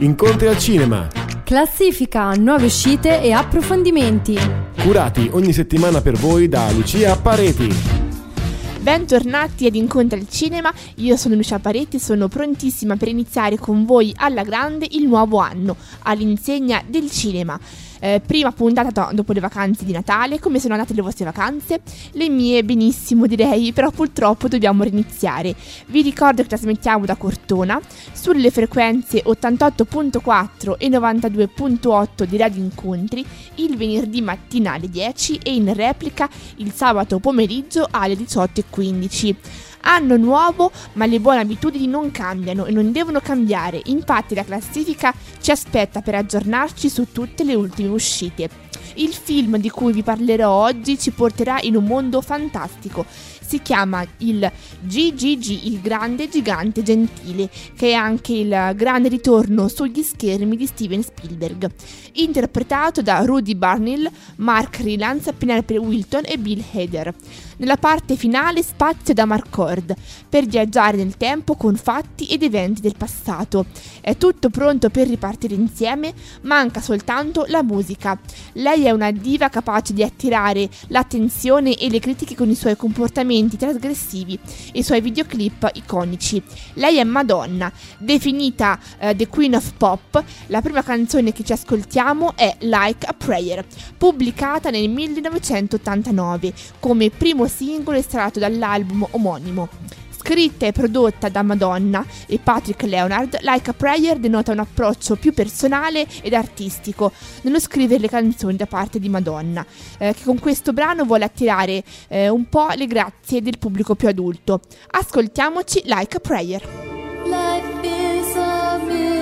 Incontri al cinema. Classifica, nuove uscite e approfondimenti. Curati ogni settimana per voi da Lucia Pareti. Bentornati ad Incontri al Cinema, io sono Lucia Pareti e sono prontissima per iniziare con voi alla grande il nuovo anno, all'insegna del cinema. Prima puntata dopo le vacanze di Natale. Come sono andate le vostre vacanze? Le mie benissimo direi, però purtroppo dobbiamo riniziare. Vi ricordo che trasmettiamo da Cortona sulle frequenze 88.4 e 92.8 di Radio Incontri il venerdì mattina alle 10 e in replica il sabato pomeriggio alle 18:15. Anno nuovo, ma le buone abitudini non cambiano e non devono cambiare, infatti la classifica ci aspetta per aggiornarci su tutte le ultime uscite. Il film di cui vi parlerò oggi ci porterà in un mondo fantastico. Si chiama il GGG, il grande gigante gentile, che è anche il grande ritorno sugli schermi di Steven Spielberg. Interpretato da Rudy Barnhill, Mark Rylance, Penelope Wilton e Bill Hader. Nella parte finale spazio da McCord per viaggiare nel tempo con fatti ed eventi del passato. È tutto pronto per ripartire insieme, manca soltanto la musica. Lei è una diva capace di attirare l'attenzione e le critiche con i suoi comportamenti trasgressivi e i suoi videoclip iconici. Lei è Madonna, definita The Queen of Pop. La prima canzone che ci ascoltiamo è Like a Prayer, pubblicata nel 1989 come primo singolo estratto dall'album omonimo. Scritta e prodotta da Madonna e Patrick Leonard, Like a Prayer denota un approccio più personale ed artistico nello scrivere le canzoni da parte di Madonna, che con questo brano vuole attirare un po' le grazie del pubblico più adulto. Ascoltiamoci Like a Prayer. Life is a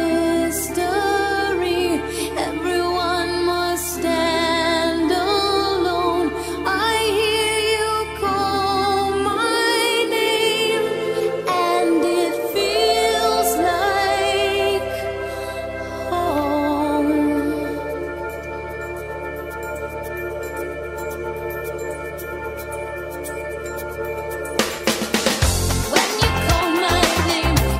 mystery, everyone must stand alone. I hear you call my name, and it feels like home. When you call my name,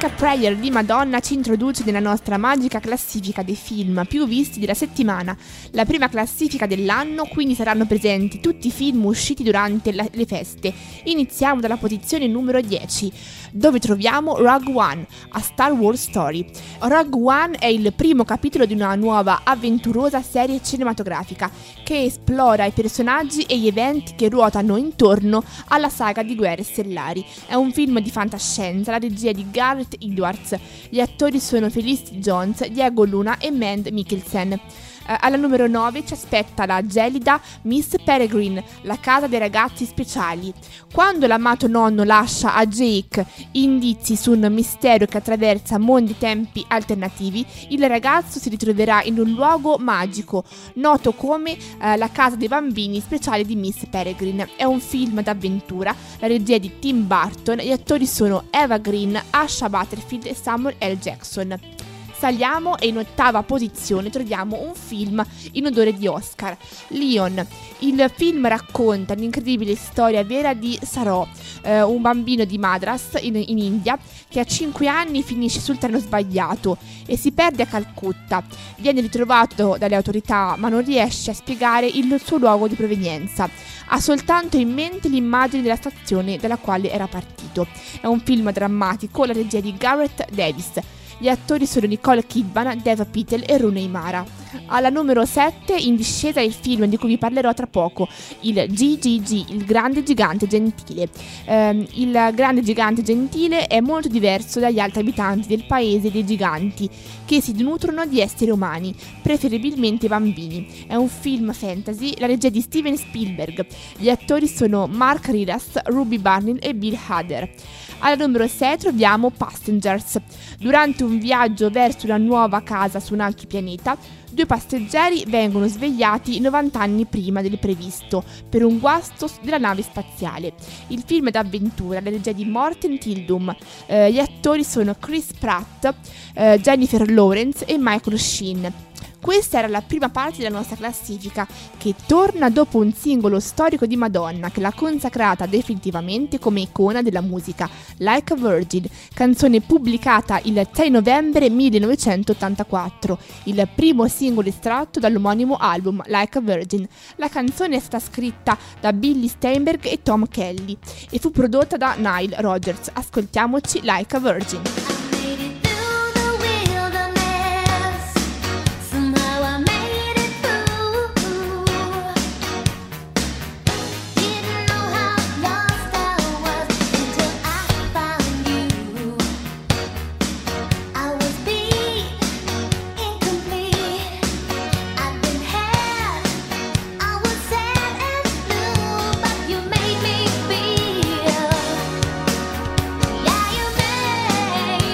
Like a Prayer di Madonna ci introduce nella nostra magica classifica dei film più visti della settimana, la prima classifica dell'anno, quindi saranno presenti tutti i film usciti durante le feste. Iniziamo dalla posizione numero 10, dove troviamo Rogue One, A Star Wars Story. Rogue One è il primo capitolo di una nuova avventurosa serie cinematografica che esplora i personaggi e gli eventi che ruotano intorno alla saga di Guerre Stellari. È un film di fantascienza, la regia di Gareth Edwards. Gli attori sono Felicity Jones, Diego Luna e Mads Mikkelsen. Alla numero 9 ci aspetta la gelida Miss Peregrine, la casa dei ragazzi speciali. Quando l'amato nonno lascia a Jake indizi su un mistero che attraversa mondi e tempi alternativi, il ragazzo si ritroverà in un luogo magico noto come la casa dei bambini speciali di Miss Peregrine. È un film d'avventura, la regia è di Tim Burton, gli attori sono Eva Green, Asha Butterfield e Samuel L. Jackson. Saliamo e in ottava posizione troviamo un film in odore di Oscar, Leon. Il film racconta l'incredibile storia vera di Sarò, un bambino di Madras in India che a 5 anni finisce sul treno sbagliato e si perde a Calcutta. Viene ritrovato dalle autorità ma non riesce a spiegare il suo luogo di provenienza. Ha soltanto in mente l'immagine della stazione dalla quale era partito. È un film drammatico, la regia di Gareth Davis. Gli attori sono Nicole Kidman, Dave Patel e Rooney Mara. Alla numero 7 in discesa il film di cui vi parlerò tra poco, il GGG, il grande gigante gentile. Il grande gigante gentile è molto diverso dagli altri abitanti del paese dei giganti, che si nutrono di esseri umani, preferibilmente bambini. È un film fantasy, la regia di Steven Spielberg. Gli attori sono Mark Ridas, Ruby Barney e Bill Hader. Alla numero 6 troviamo Passengers. Durante un viaggio verso una nuova casa su un altro pianeta, 2 passeggeri vengono svegliati 90 anni prima del previsto per un guasto della nave spaziale. Il film è d'avventura, la regia di Morten Tildum. Gli attori sono Chris Pratt, Jennifer Lawrence e Michael Sheen. Questa era la prima parte della nostra classifica, che torna dopo un singolo storico di Madonna che l'ha consacrata definitivamente come icona della musica, Like a Virgin, canzone pubblicata il 6 novembre 1984, il primo singolo estratto dall'omonimo album Like a Virgin. La canzone è stata scritta da Billy Steinberg e Tom Kelly e fu prodotta da Nile Rodgers. Ascoltiamoci Like a Virgin. Yeah, you made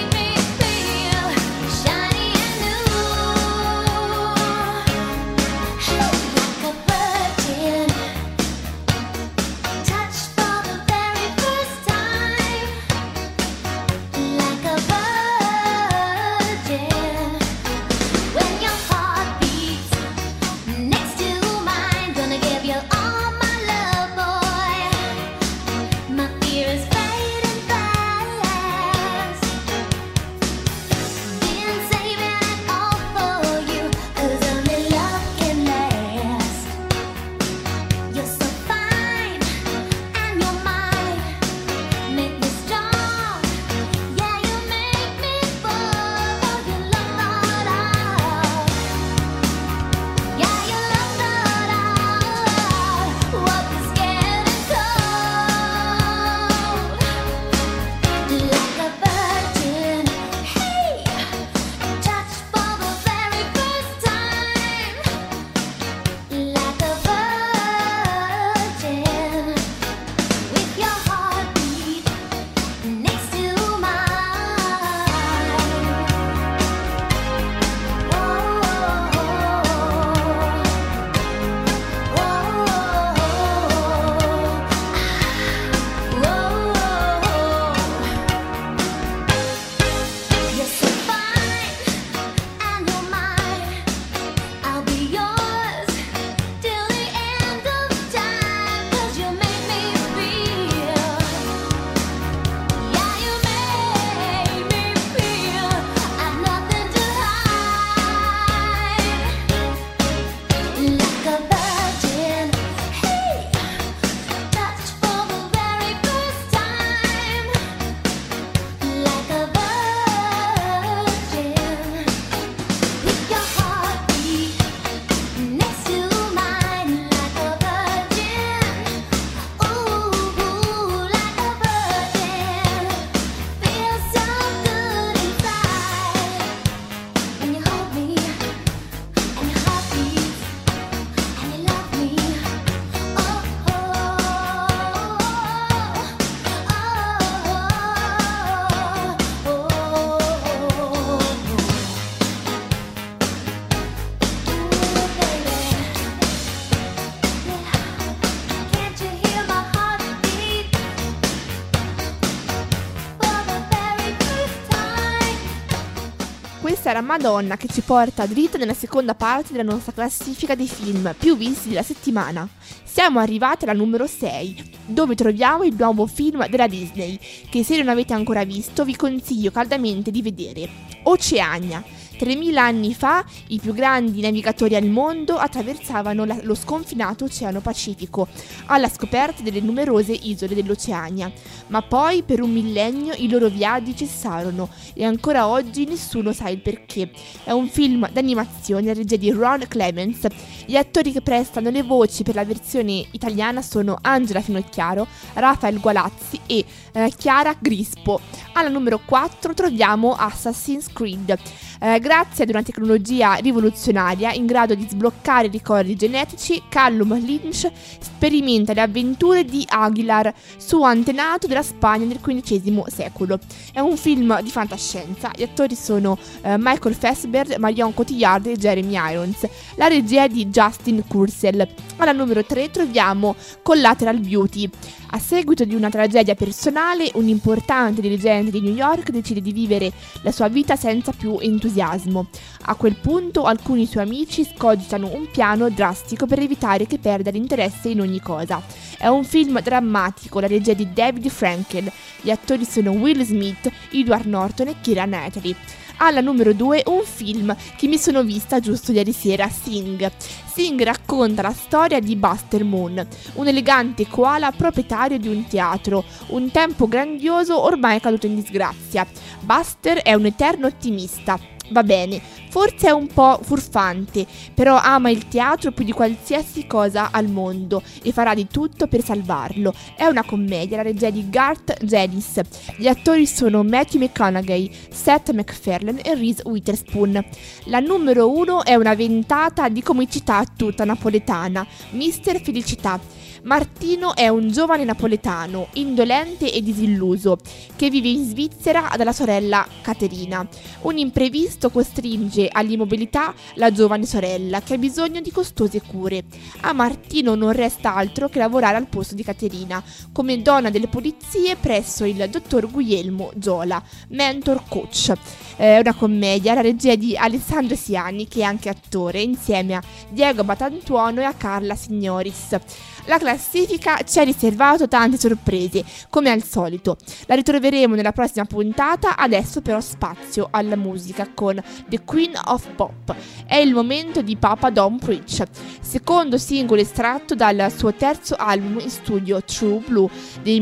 questa era Madonna, che ci porta dritta nella seconda parte della nostra classifica dei film più visti della settimana. Siamo arrivati alla numero 6, dove troviamo il nuovo film della Disney, che se non avete ancora visto vi consiglio caldamente di vedere. Oceania. 3000 anni fa i più grandi navigatori al mondo attraversavano lo sconfinato Oceano Pacifico alla scoperta delle numerose isole dell'Oceania, ma poi per un millennio i loro viaggi cessarono e ancora oggi nessuno sa il perché. È un film d'animazione a regia di Ron Clements. Gli attori che prestano le voci per la versione italiana sono Angela Finocchiaro, Rafael Gualazzi e Chiara Grispo. Alla numero 4 troviamo Assassin's Creed. Grazie ad una tecnologia rivoluzionaria in grado di sbloccare i ricordi genetici, Callum Lynch sperimenta le avventure di Aguilar, suo antenato della Spagna nel XV secolo. È un film di fantascienza. Gli attori sono Michael Fassbender, Marion Cotillard e Jeremy Irons. La regia è di Justin Kurzel. Alla numero 3 troviamo Collateral Beauty. A seguito di una tragedia personale, un importante dirigente di New York decide di vivere la sua vita senza più entusiasmo. A quel punto alcuni suoi amici scogitano un piano drastico per evitare che perda l'interesse in ogni cosa. È un film drammatico, la regia di David Frankel. Gli attori sono Will Smith, Edward Norton e Keira Knightley. Alla numero 2 un film che mi sono vista giusto ieri sera, Sing. Sing racconta la storia di Buster Moon, un elegante koala proprietario di un teatro, un tempo grandioso ormai caduto in disgrazia. Buster è un eterno ottimista. Va bene, forse è un po' furfante, però ama il teatro più di qualsiasi cosa al mondo e farà di tutto per salvarlo. È una commedia, la regia di Garth Jennings. Gli attori sono Matthew McConaughey, Seth MacFarlane e Reese Witherspoon. La numero 1 è una ventata di comicità tutta napoletana, Mister Felicità. Martino è un giovane napoletano, indolente e disilluso, che vive in Svizzera dalla sorella Caterina. Un imprevisto costringe all'immobilità la giovane sorella, che ha bisogno di costose cure. A Martino non resta altro che lavorare al posto di Caterina, come donna delle pulizie presso il dottor Guglielmo Giola, mentor coach. È una commedia, la regia di Alessandro Siani, che è anche attore, insieme a Diego Batantuono e a Carla Signoris. La classifica ci ha riservato tante sorprese, come al solito. La ritroveremo nella prossima puntata, adesso però spazio alla musica con The Queen of Pop. È il momento di Papa Don't Preach, secondo singolo estratto dal suo terzo album in studio True Blue del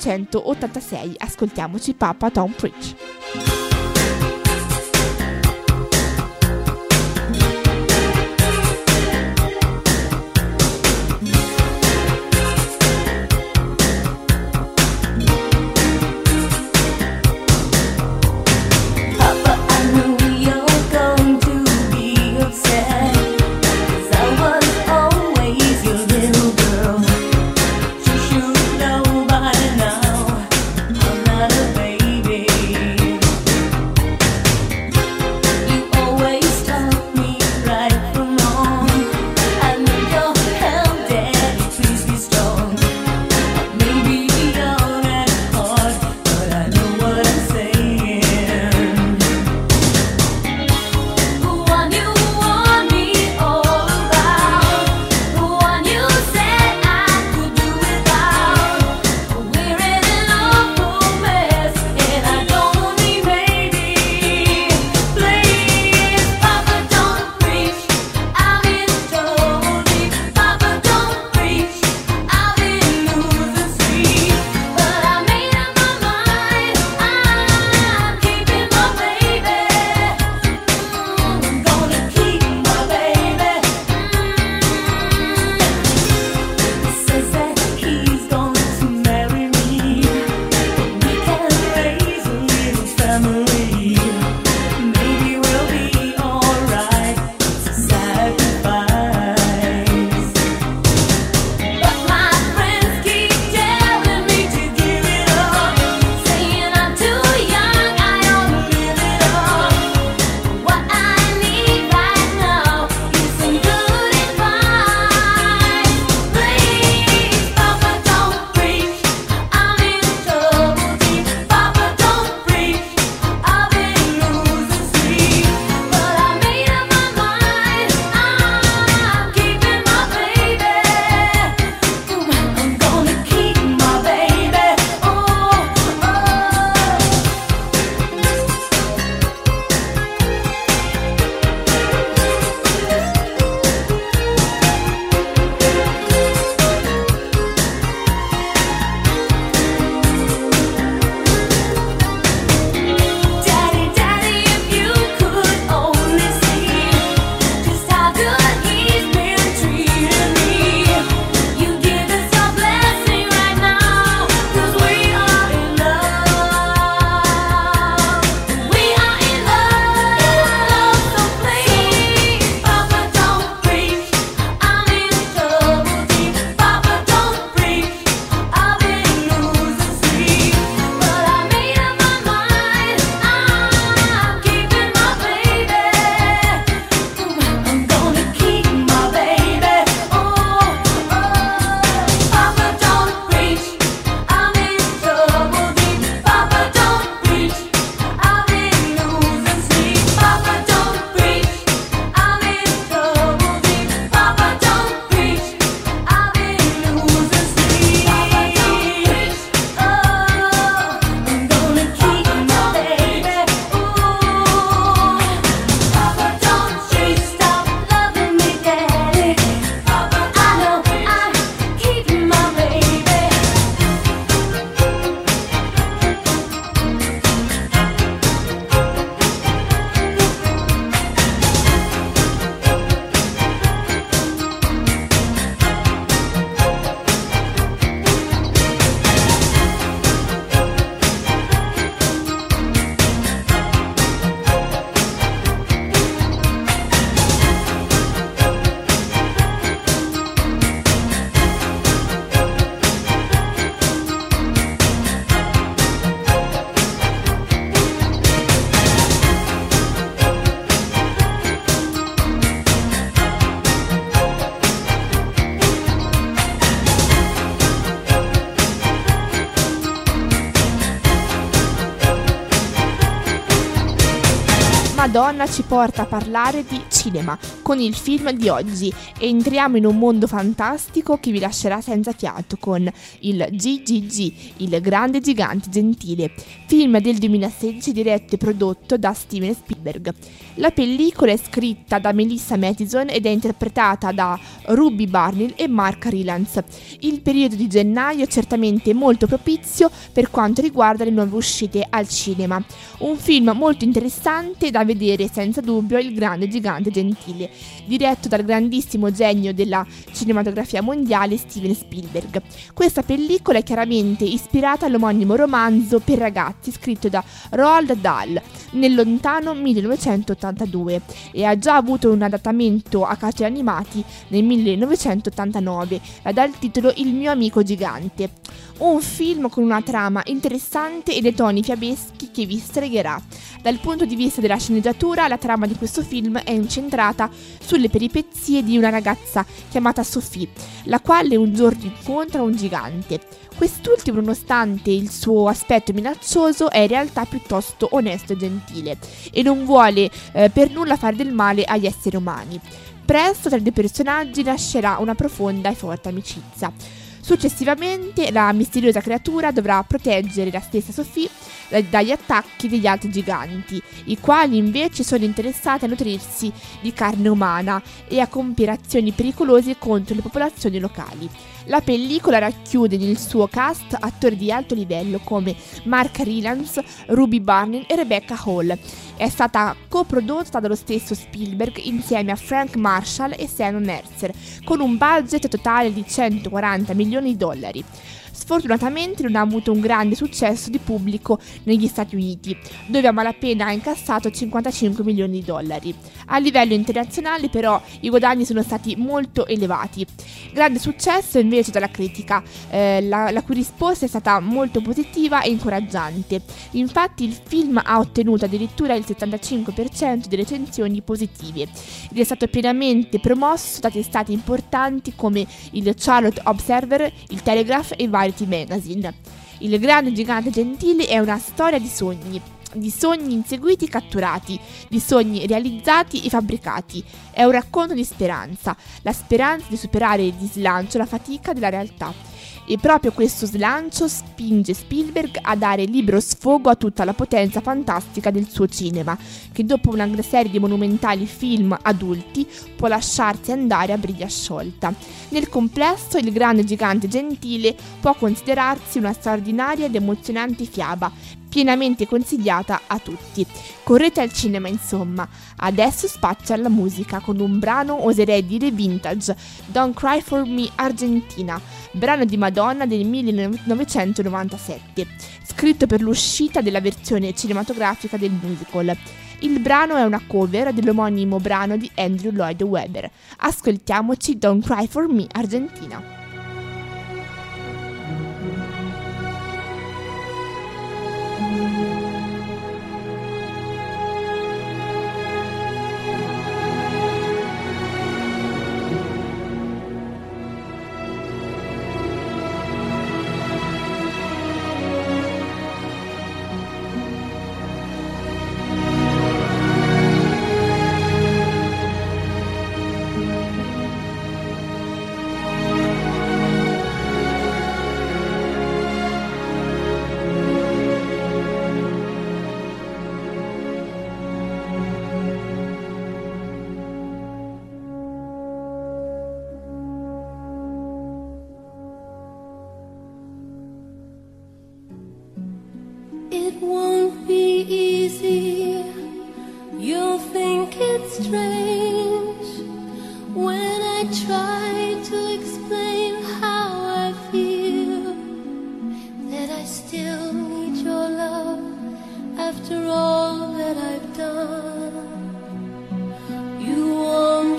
1986. Ascoltiamoci Papa Don't Preach. Baby Madonna ci porta a parlare di cinema con il film di oggi. Entriamo in un mondo fantastico che vi lascerà senza fiato con il GGG, il grande gigante gentile, film del 2016 diretto e prodotto da Steven Spielberg. La pellicola è scritta da Melissa Mathison ed è interpretata da Ruby Barnhill e Mark Rylance. Il periodo di gennaio è certamente molto propizio per quanto riguarda le nuove uscite al cinema. Un film molto interessante da vedere senza dubbio, Il grande gigante gentile, diretto dal grandissimo genio della cinematografia mondiale Steven Spielberg. Questa pellicola è chiaramente ispirata all'omonimo romanzo per ragazzi scritto da Roald Dahl nel lontano 1982 e ha già avuto un adattamento a cartoni animati nel 1989 dal titolo Il mio amico gigante. Un film con una trama interessante e dei toni fiabeschi che vi stregherà. Dal punto di vista della sceneggiatura, la trama di questo film è incentrata sulle peripezie di una ragazza chiamata Sophie, la quale un giorno incontra un gigante. Quest'ultimo, nonostante il suo aspetto minaccioso, è in realtà piuttosto onesto e gentile e non vuole per nulla fare del male agli esseri umani. Presto tra i due personaggi nascerà una profonda e forte amicizia. Successivamente la misteriosa creatura dovrà proteggere la stessa Sophie dagli attacchi degli altri giganti, i quali invece sono interessati a nutrirsi di carne umana e a compiere azioni pericolose contro le popolazioni locali. La pellicola racchiude nel suo cast attori di alto livello come Mark Rylance, Ruby Barnhill e Rebecca Hall. È stata coprodotta dallo stesso Spielberg insieme a Frank Marshall e Sam Mercer, con un budget totale di $140 milioni. Sfortunatamente non ha avuto un grande successo di pubblico negli Stati Uniti, dove a malapena ha incassato $55 milioni. A livello internazionale però i guadagni sono stati molto elevati. Grande successo invece dalla critica, la cui risposta è stata molto positiva e incoraggiante. Infatti il film ha ottenuto addirittura il 75% delle recensioni positive ed è stato pienamente promosso da testate importanti come il Charlotte Observer, il Telegraph e Variety Magazine. Il grande gigante gentile è una storia di sogni inseguiti e catturati, di sogni realizzati e fabbricati. È un racconto di speranza, la speranza di superare di slancio la fatica della realtà. E proprio questo slancio spinge Spielberg a dare libero sfogo a tutta la potenza fantastica del suo cinema, che dopo una serie di monumentali film adulti può lasciarsi andare a briglia sciolta. Nel complesso, Il grande gigante gentile può considerarsi una straordinaria ed emozionante fiaba, pienamente consigliata a tutti. Correte al cinema, insomma. Adesso spaccia alla musica con un brano, oserei dire vintage, Don't Cry For Me Argentina, brano di Madonna del 1997, scritto per l'uscita della versione cinematografica del musical. Il brano è una cover dell'omonimo brano di Andrew Lloyd Webber. Ascoltiamoci Don't Cry For Me Argentina. It won't be easy, you'll think it's strange when I try to explain how I feel, that I still need your love after all that I've done. You won't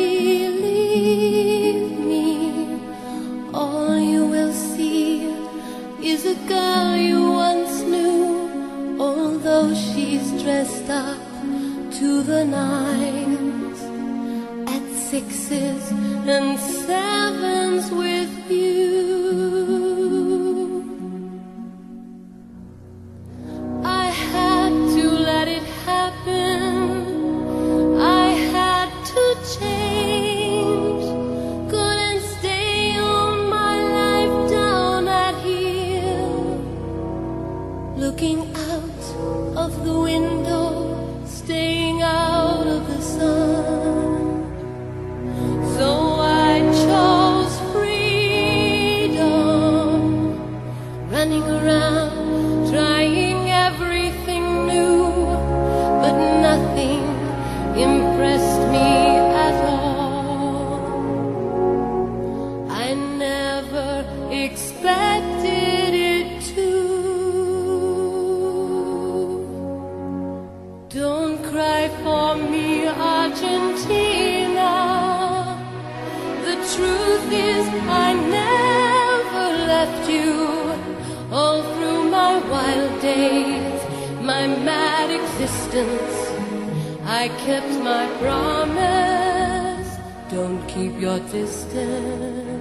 believe me, all you will see is a girl you once knew, although she's dressed up to the nines, at sixes and sevens with you. I had to let it happen, Argentina. The truth is I never left you. All through my wild days, my mad existence, I kept my promise. Don't keep your distance.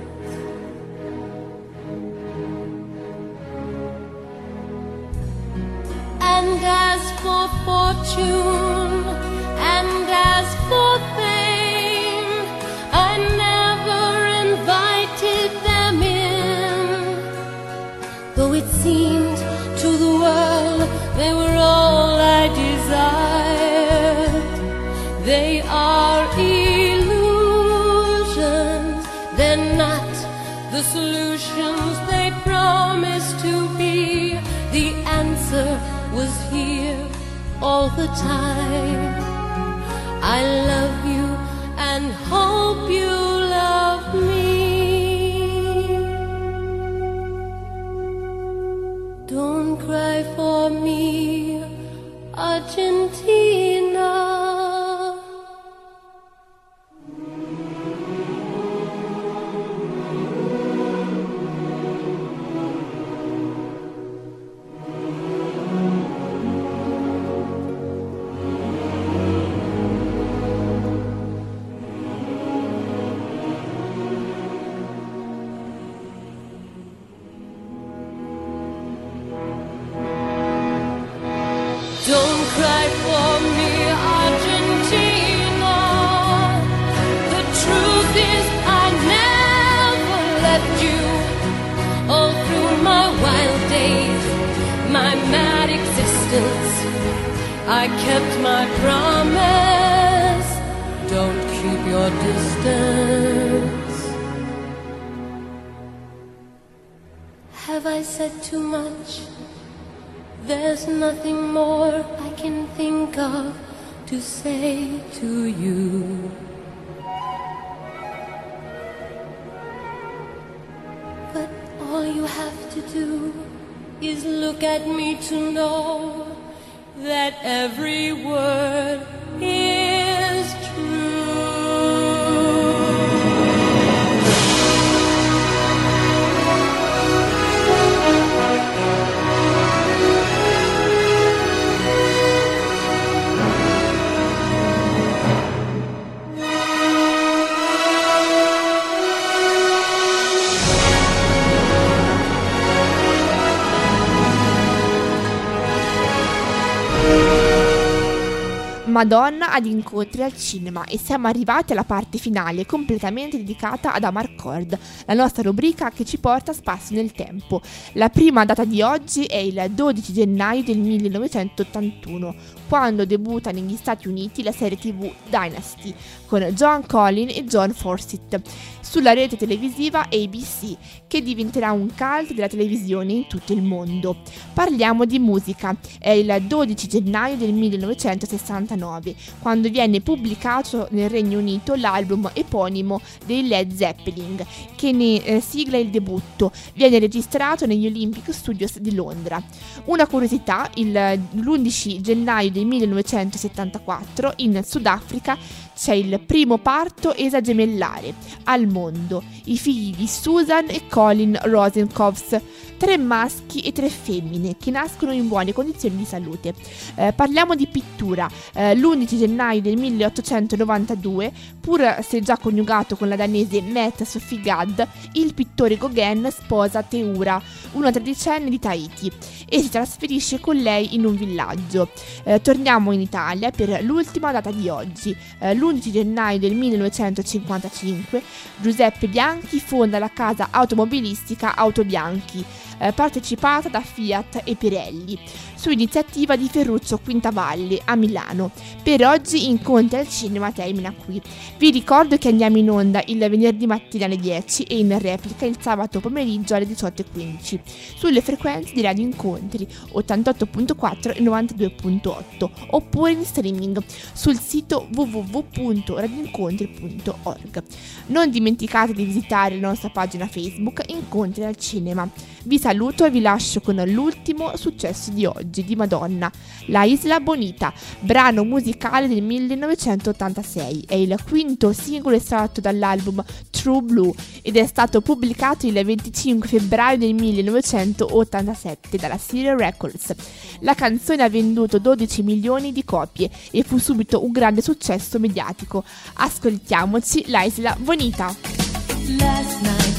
And as for fortune, and as for fame, I never invited them in. Though it seemed to the world they were all I desired, they are illusions, they're not the solutions they promised to be. The answer was here all the time. I love you and hope you love me. Don't cry for me, Argentina. Don't cry for me, Argentina. The truth is I never left you. All through my wild days, my mad existence, I kept my promise. Don't keep your distance. Have I said too much? There's nothing more I can think of to say to you. But all you have to do is look at me to know that every word is true. Madonna ad incontri al cinema, e siamo arrivati alla parte finale completamente dedicata ad Amarcord, la nostra rubrica che ci porta a spasso nel tempo. La prima data di oggi è il 12 gennaio del 1981, quando debutta negli Stati Uniti la serie TV Dynasty con Joan Collins e John Forsythe sulla rete televisiva ABC, che diventerà un cult della televisione in tutto il mondo. Parliamo di musica. È il 12 gennaio del 1969, quando viene pubblicato nel Regno Unito l'album eponimo dei Led Zeppelin, che ne sigla il debutto. Viene registrato negli Olympic Studios di Londra. Una curiosità: l'11 gennaio del 1974 in Sudafrica c'è il primo parto esagemellare al mondo. I figli di Susan e Colin Rosenkovs, 3 maschi e 3 femmine, che nascono in buone condizioni di salute. Parliamo di pittura. L'11 gennaio del 1892, pur se già coniugato con la danese Mette Sophie Gadd, il pittore Gauguin sposa Teura, una tredicenne di Tahiti, e si trasferisce con lei in un villaggio. Torniamo in Italia per l'ultima data di oggi. L'11 gennaio del 1955 Giuseppe Bianchi fonda la casa automobilistica Autobianchi, partecipata da Fiat e Pirelli, su iniziativa di Ferruccio Quintavalli a Milano. Per oggi Incontri al Cinema termina qui. Vi ricordo che andiamo in onda il venerdì mattina alle 10 e in replica il sabato pomeriggio alle 18:15 sulle frequenze di Radio Incontri 88.4 e 92.8, oppure in streaming sul sito www.radioincontri.it. www.radioincontri.org. Non dimenticate di visitare la nostra pagina Facebook Incontri al Cinema. Vi saluto e vi lascio con l'ultimo successo di oggi di Madonna, La Isla Bonita, brano musicale del 1986. È il quinto singolo estratto dall'album True Blue ed è stato pubblicato il 25 febbraio del 1987 dalla Sire Records. La canzone ha venduto 12 milioni di copie e fu subito un grande successo mediatico. Ascoltiamoci La Isla Bonita. Last night